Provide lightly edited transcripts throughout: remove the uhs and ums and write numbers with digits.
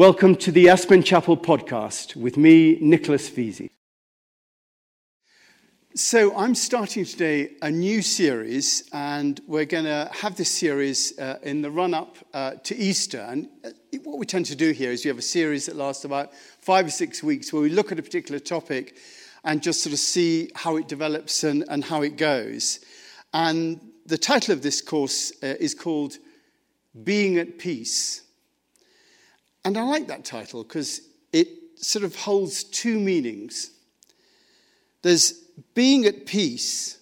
Welcome to the Aspen Chapel podcast with me, Nicholas Veazey. So I'm starting today a new series, and we're going to have this series in the run-up to Easter. And what we tend to do here is we have a series that lasts about 5 or 6 weeks where we look at a particular topic and just sort of see how it develops and how it goes. And the title of this course is called Being at Peace. And I like that title because it sort of holds two meanings. There's being at peace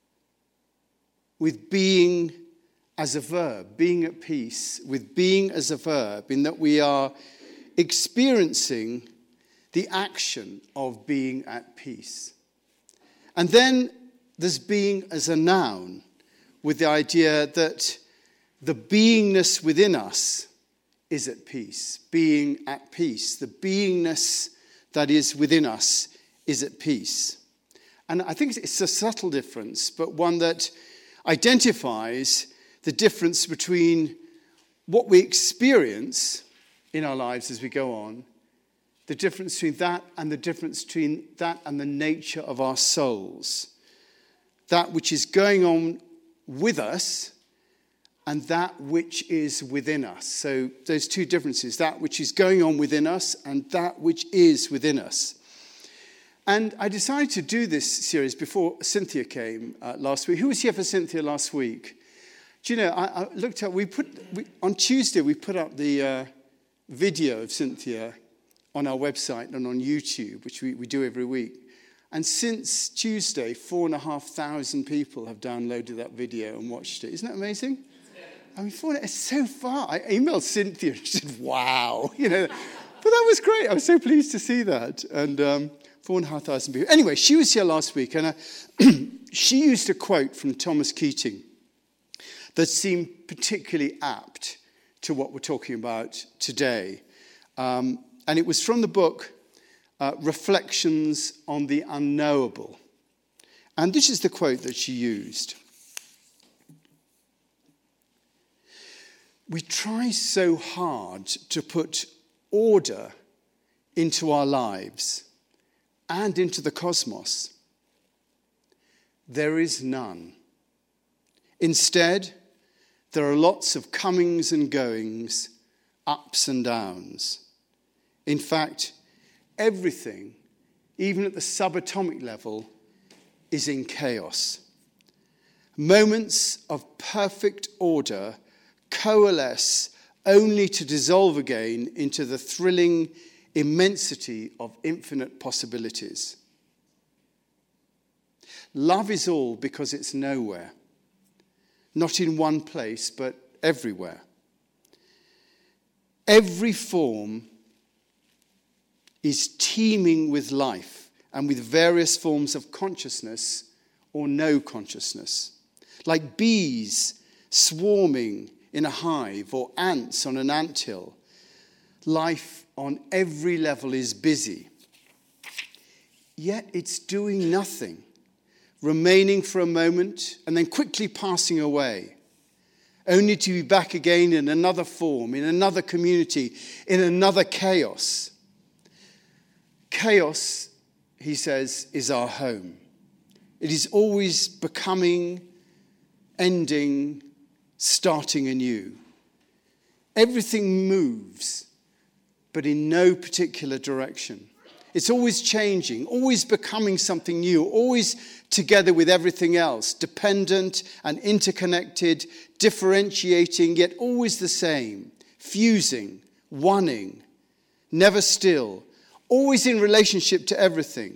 with being as a verb. Being at peace with being as a verb, in that we are experiencing the action of being at peace. And then there's being as a noun, with the idea that the beingness within us is at peace. Being at peace. The beingness that is within us is at peace. And I think it's a subtle difference, but one that identifies the difference between what we experience in our lives as we go on, the difference between that and the difference between that and the nature of our souls. That which is going on with us and that which is within us. So those two differences, that which is going on within us and that which is within us. And I decided to do this series before Cynthia came last week. Who was here for Cynthia last week? Do you know, I looked up, on Tuesday we put up the video of Cynthia on our website and on YouTube, which we do every week. And since Tuesday, 4,500 people have downloaded that video and watched it. Isn't that amazing? I mean, it's so far. I emailed Cynthia and she said, wow. But that was great. I was so pleased to see that. And 4,500 people. Anyway, she was here last week, and she used a quote from Thomas Keating that seemed particularly apt to what we're talking about today. And it was from the book Reflections on the Unknowable. And this is the quote that she used. We try so hard to put order into our lives and into the cosmos. There is none. Instead, there are lots of comings and goings, ups and downs. In fact, everything, even at the subatomic level, is in chaos. Moments of perfect order coalesce only to dissolve again into the thrilling immensity of infinite possibilities. Love is all because it's nowhere, not in one place, but everywhere. Every form is teeming with life and with various forms of consciousness or no consciousness, like bees swarming in a hive or ants on an anthill. Life on every level is busy. Yet it's doing nothing, remaining for a moment and then quickly passing away, only to be back again in another form, in another community, in another chaos. Chaos, he says, is our home. It is always becoming, ending, starting anew. Everything moves, but in no particular direction. It's always changing, always becoming something new, always together with everything else, dependent and interconnected, differentiating, yet always the same, fusing, oneing, never still, always in relationship to everything.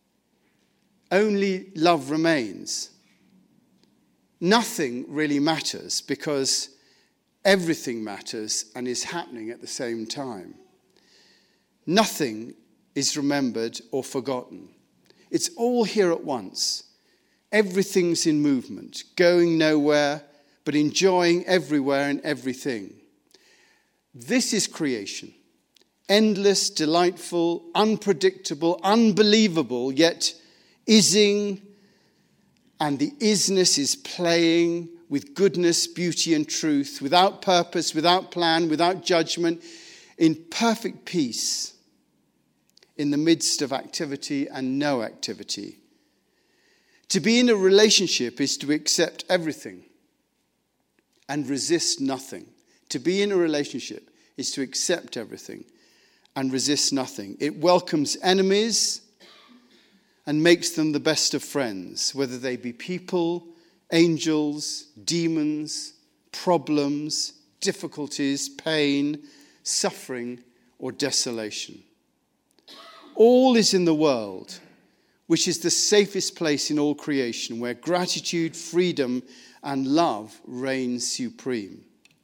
Only love remains. Nothing really matters because everything matters and is happening at the same time. Nothing is remembered or forgotten. It's all here at once. Everything's in movement, going nowhere, but enjoying everywhere and everything. This is creation. Endless, delightful, unpredictable, unbelievable, yet ising, and the isness is playing with goodness, beauty, and truth, without purpose, without plan, without judgment. in perfect peace in the midst of activity and no activity. To be in a relationship is to accept everything and resist nothing. To be in a relationship is to accept everything and resist nothing. It welcomes enemies and makes them the best of friends, whether they be people, angels, demons, problems, difficulties, pain, suffering, or desolation. All is in the world, which is the safest place in all creation, where gratitude, freedom, and love reign supreme.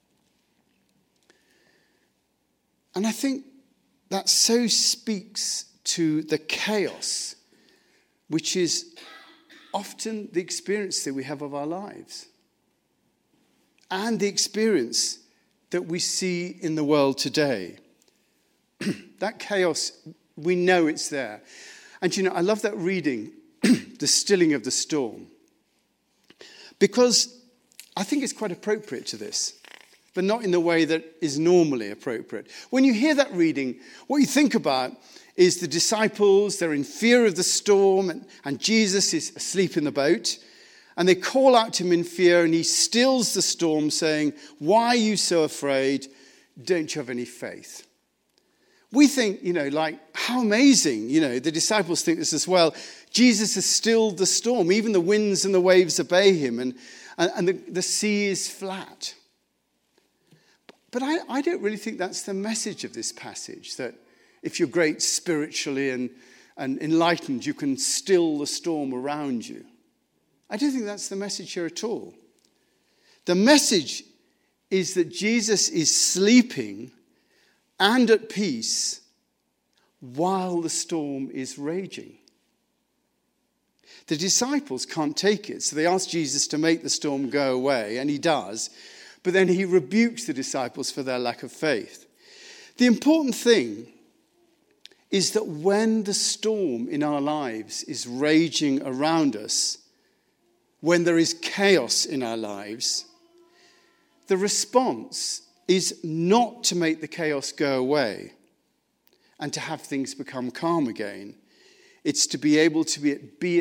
And I think that so speaks to the chaos, which is often the experience that we have of our lives, and the experience that we see in the world today. That chaos, we know it's there. And I love that reading, The Stilling of the Storm, because I think it's quite appropriate to this, but not in the way that is normally appropriate. When you hear that reading, what you think about is the disciples, they're in fear of the storm, and Jesus is asleep in the boat, and they call out to him in fear, and he stills the storm, saying, "Why are you so afraid? Don't you have any faith?" We think, how amazing, the disciples think this as well. Jesus has stilled the storm. Even the winds and the waves obey him, and the sea is flat. But I don't really think that's the message of this passage, that if you're great spiritually and enlightened, you can still the storm around you. I don't think that's the message here at all. The message is that Jesus is sleeping and at peace while the storm is raging. The disciples can't take it, so they ask Jesus to make the storm go away, and he does, but then he rebukes the disciples for their lack of faith. The important thing is that when the storm in our lives is raging around us, when there is chaos in our lives, the response is not to make the chaos go away and to have things become calm again. It's to be able to be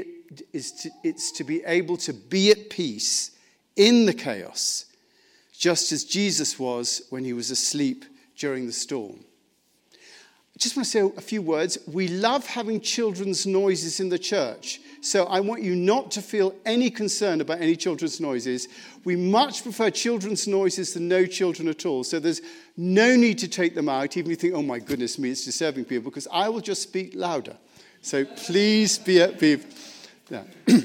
at peace in the chaos, just as Jesus was when he was asleep during the storm. I just want to say a few words. We love having children's noises in the church, so I want you not to feel any concern about any children's noises. We much prefer children's noises than no children at all, so there's no need to take them out, even if you think, oh my goodness me, it's disturbing people, because I will just speak louder. So please be at peace. Yeah.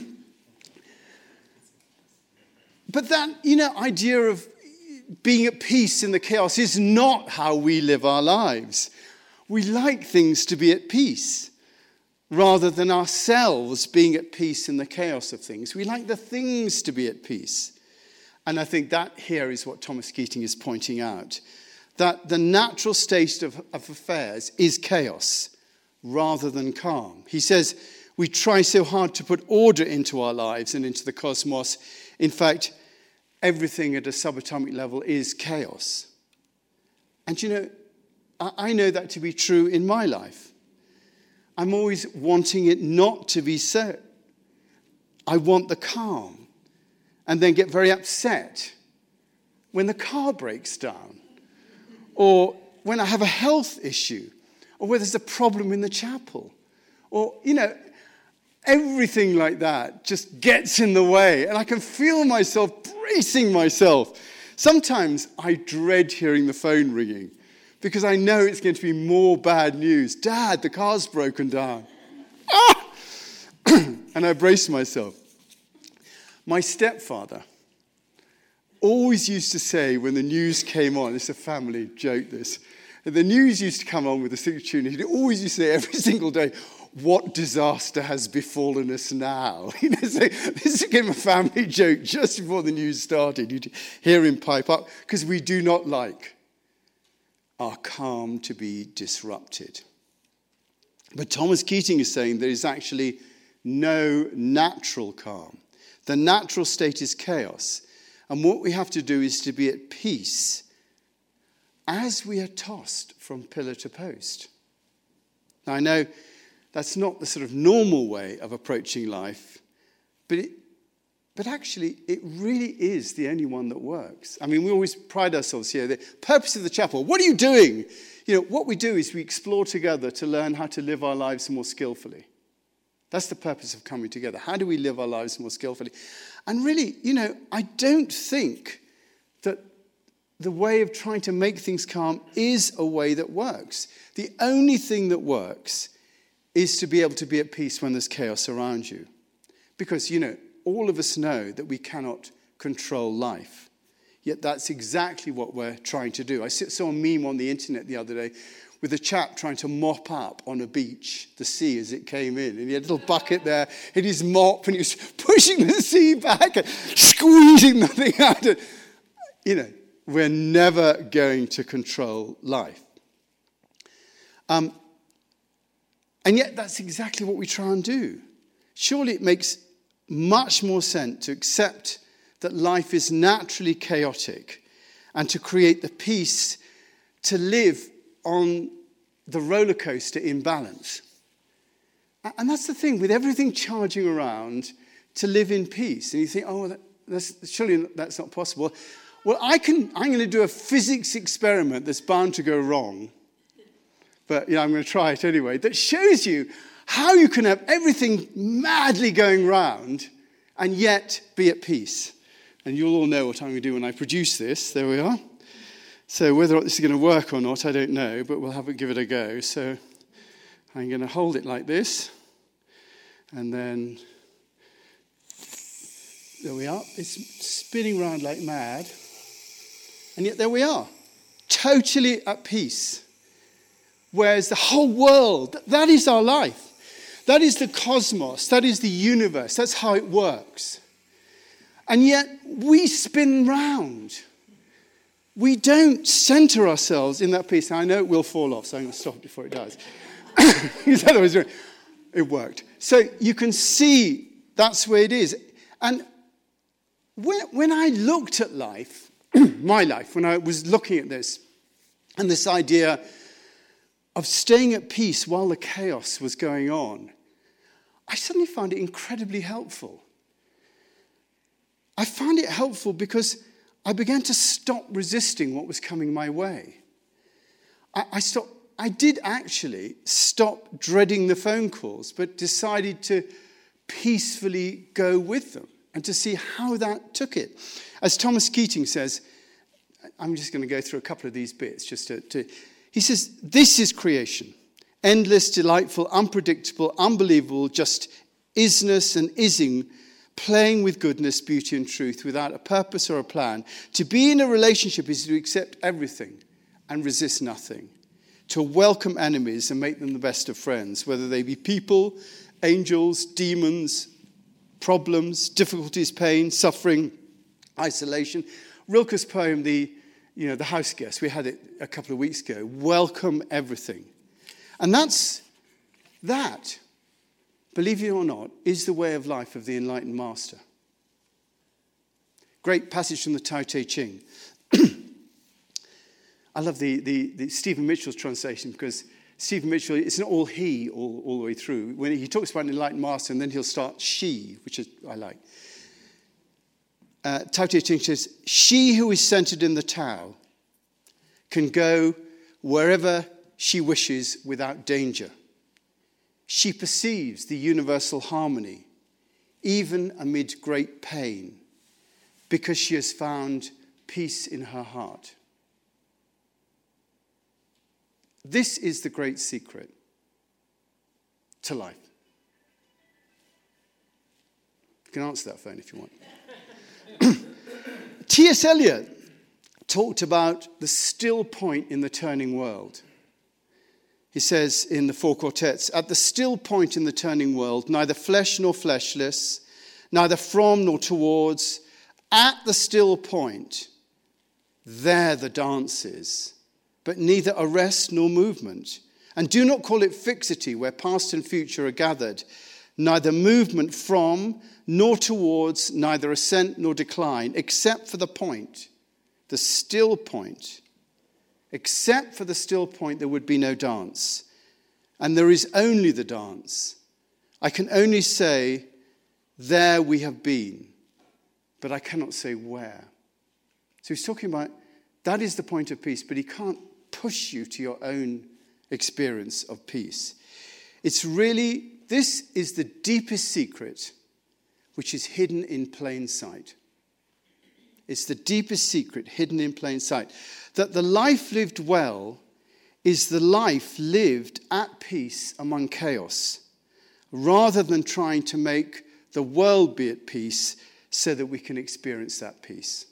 But that, idea of being at peace in the chaos is not how we live our lives. We like things to be at peace rather than ourselves being at peace in the chaos of things. We like the things to be at peace. And I think that here is what Thomas Keating is pointing out, that the natural state of affairs is chaos rather than calm. He says we try so hard to put order into our lives and into the cosmos. In fact, everything at a subatomic level is chaos. And I know that to be true in my life. I'm always wanting it not to be so. I want the calm and then get very upset when the car breaks down, or when I have a health issue, or where there's a problem in the chapel, or, everything like that just gets in the way, and I can feel myself bracing myself. Sometimes I dread hearing the phone ringing, because I know it's going to be more bad news. Dad, the car's broken down. Ah! And I brace myself. My stepfather always used to say when the news came on, it's a family joke this, the news used to come on with the signature tune, he'd always used to say every single day, "What disaster has befallen us now?" So this became a family joke just before the news started. You'd hear him pipe up, because we do not like our calm to be disrupted. But Thomas Keating is saying there is actually no natural calm. The natural state is chaos. And what we have to do is to be at peace as we are tossed from pillar to post. Now, I know that's not the sort of normal way of approaching life, but actually, it really is the only one that works. I mean, we always pride ourselves here. The purpose of the chapel, what are you doing? What we do is we explore together to learn how to live our lives more skillfully. That's the purpose of coming together. How do we live our lives more skillfully? And really, I don't think that the way of trying to make things calm is a way that works. The only thing that works is to be able to be at peace when there's chaos around you. Because, all of us know that we cannot control life. Yet that's exactly what we're trying to do. I saw a meme on the internet the other day with a chap trying to mop up on a beach the sea as it came in. And he had a little bucket there and his mop and he was pushing the sea back and squeezing the thing out. We're never going to control life. And yet that's exactly what we try and do. Surely it makes much more sense to accept that life is naturally chaotic and to create the peace to live on the roller coaster in balance. And that's the thing, with everything charging around, to live in peace. And you think, surely that's not possible. Well, I'm going to do a physics experiment that's bound to go wrong. But I'm going to try it anyway. That shows you how you can have everything madly going round and yet be at peace. And you'll all know what I'm going to do when I produce this. There we are. So whether or not this is going to work or not, I don't know, but we'll give it a go. So I'm going to hold it like this. And then, there we are. It's spinning around like mad. And yet there we are, totally at peace. Whereas the whole world, that is our life. That is the cosmos. That is the universe. That's how it works. And yet we spin round. We don't center ourselves in that peace. Now, I know it will fall off, so I'm going to stop it before it does. It worked. So you can see that's where it is. And when I looked at life, my life, when I was looking at this, and this idea of staying at peace while the chaos was going on, I suddenly found it incredibly helpful. I found it helpful because I began to stop resisting what was coming my way. I did actually stop dreading the phone calls, but decided to peacefully go with them and to see how that took it. As Thomas Keating says, I'm just going to go through a couple of these bits he says, this is creation. Endless, delightful, unpredictable, unbelievable, just isness and ising, playing with goodness, beauty and truth without a purpose or a plan. To be in a relationship is to accept everything and resist nothing. To welcome enemies and make them the best of friends, whether they be people, angels, demons, problems, difficulties, pain, suffering, isolation. Rilke's poem, the house guest, we had it a couple of weeks ago. Welcome everything. And that, believe it or not, is the way of life of the enlightened master. Great passage from the Tao Te Ching. I love the Stephen Mitchell's translation because Stephen Mitchell, it's not all he all the way through. When he talks about an enlightened master, and then he'll start she, which I like. Tao Te Ching says, she who is centered in the Tao can go wherever she wishes without danger. She perceives the universal harmony, even amid great pain, because she has found peace in her heart. This is the great secret to life. You can answer that phone if you want. T.S. Eliot talked about the still point in the turning world. He says in the Four Quartets, at the still point in the turning world, neither flesh nor fleshless, neither from nor towards, at the still point, there the dance is, but neither arrest nor movement. And do not call it fixity, where past and future are gathered, neither movement from nor towards, neither ascent nor decline, except for the point, the still point, Except for the still point, there would be no dance. And there is only the dance. I can only say, there we have been. But I cannot say where. So he's talking about, that is the point of peace, but he can't push you to your own experience of peace. It's really, this is the deepest secret which is hidden in plain sight. It's the deepest secret hidden in plain sight. That the life lived well is the life lived at peace among chaos, rather than trying to make the world be at peace so that we can experience that peace.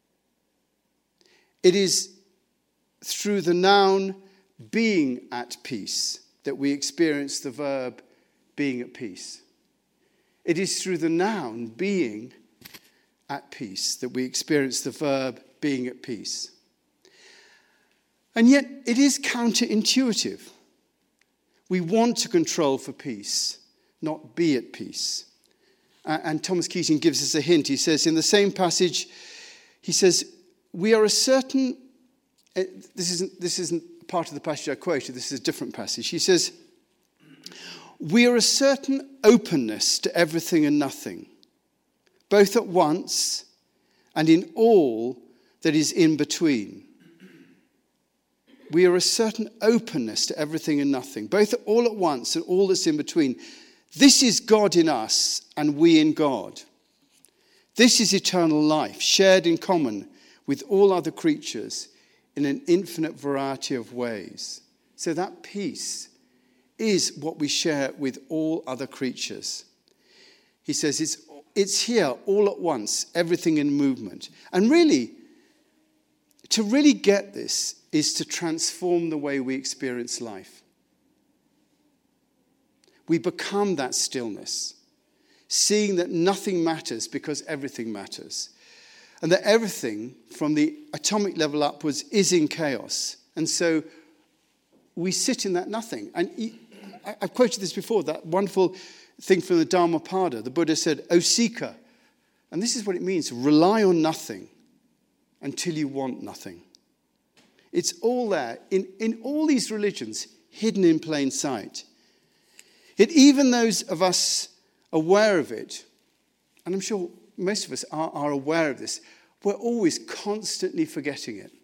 It is through the noun being at peace that we experience the verb being at peace. It is through the noun being at peace that we experience the verb being at peace. And yet it is counterintuitive. We want to control for peace, not be at peace. And Thomas Keating gives us a hint. He says in the same passage, he says, we are a certain, this isn't part of the passage I quoted, this is a different passage. He says, we are a certain openness to everything and nothing, both at once and in all that is in between. We are a certain openness to everything and nothing, both all at once and all that's in between. This is God in us and we in God. This is eternal life, shared in common with all other creatures in an infinite variety of ways. So that peace is what we share with all other creatures. He says it's here all at once, everything in movement. And really, to really get this is to transform the way we experience life. We become that stillness, seeing that nothing matters because everything matters. And that everything from the atomic level upwards is in chaos. And so we sit in that nothing. And I've quoted this before, that wonderful thing from the Dhammapada. The Buddha said, O seeker, and this is what it means, rely on nothing until you want nothing. It's all there, in all these religions, hidden in plain sight. Yet even those of us aware of it, and I'm sure most of us are aware of this, we're always constantly forgetting it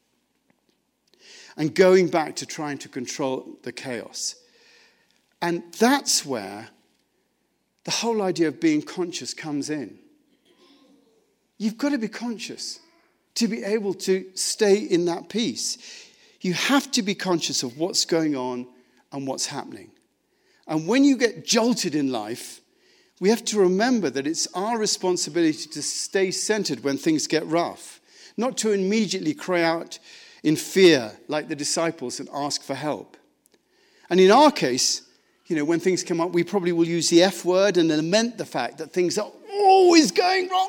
and going back to trying to control the chaos. And that's where the whole idea of being conscious comes in. You've got to be conscious to be able to stay in that peace. You have to be conscious of what's going on and what's happening. And when you get jolted in life, we have to remember that it's our responsibility to stay centered when things get rough, not to immediately cry out in fear like the disciples and ask for help. And in our case, when things come up, we probably will use the F word and lament the fact that things are always going wrong.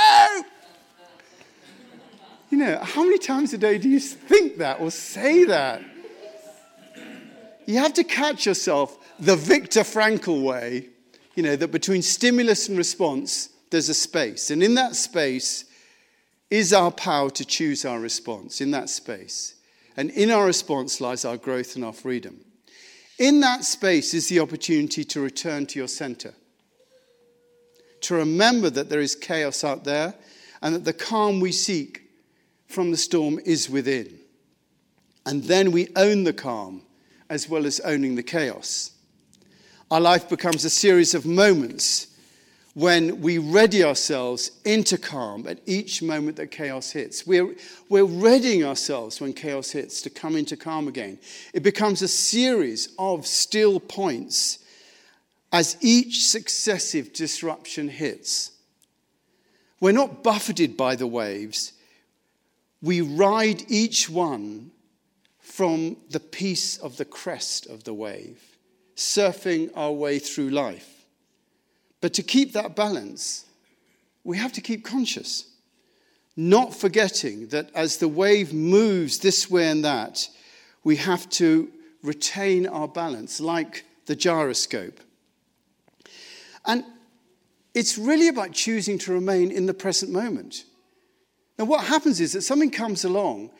No! How many times a day do you think that or say that? You have to catch yourself the Viktor Frankl way, that between stimulus and response, there's a space. And in that space is our power to choose our response, in that space. And in our response lies our growth and our freedom. In that space is the opportunity to return to your center. To remember that there is chaos out there and that the calm we seek from the storm is within. And then we own the calm as well as owning the chaos. Our life becomes a series of moments when we ready ourselves into calm at each moment that chaos hits. We're readying ourselves when chaos hits to come into calm again. It becomes a series of still points as each successive disruption hits. We're not buffeted by the waves. We ride each one from the peace of the crest of the wave, surfing our way through life. But to keep that balance, we have to keep conscious, not forgetting that as the wave moves this way and that, we have to retain our balance like the gyroscope. And it's really about choosing to remain in the present moment. Now, what happens is that something comes along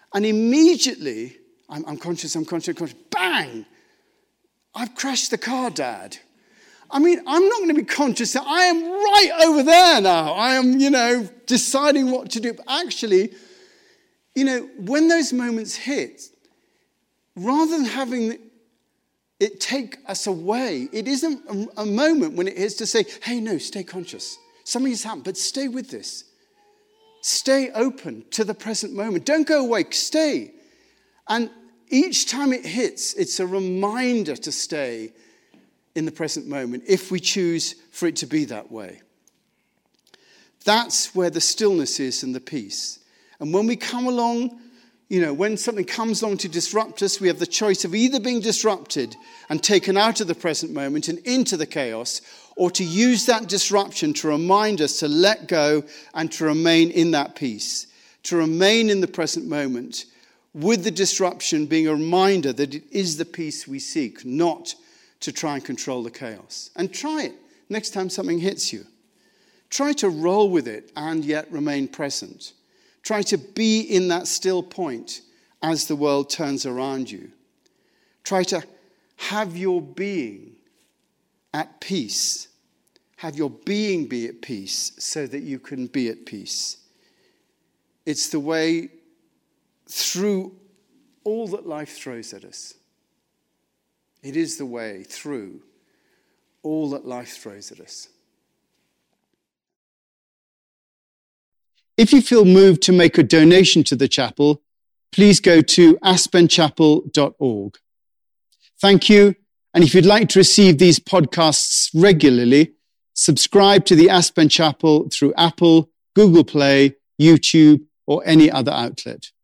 And immediately, I'm conscious, bang! I've crashed the car, Dad. I mean, I'm not going to be conscious that I am right over there now. I am, deciding what to do. But actually, when those moments hit, rather than having it take us away, it isn't a moment when it is to say, hey, no, stay conscious. Something's happened, but stay with this. Stay open to the present moment. Don't go away, stay. And each time it hits, it's a reminder to stay in the present moment if we choose for it to be that way. That's where the stillness is and the peace. And when we come along, when something comes along to disrupt us, we have the choice of either being disrupted and taken out of the present moment and into the chaos, or to use that disruption to remind us to let go and to remain in that peace, to remain in the present moment, with the disruption being a reminder that it is the peace we seek, not to try and control the chaos. And try it next time something hits you. Try to roll with it and yet remain present. Try to be in that still point as the world turns around you. Try to have your being at peace. Have your being be at peace so that you can be at peace. It's the way through all that life throws at us. It is the way through all that life throws at us. If you feel moved to make a donation to the chapel, please go to aspenchapel.org. Thank you. And if you'd like to receive these podcasts regularly, subscribe to the Aspen Chapel through Apple, Google Play, YouTube, or any other outlet.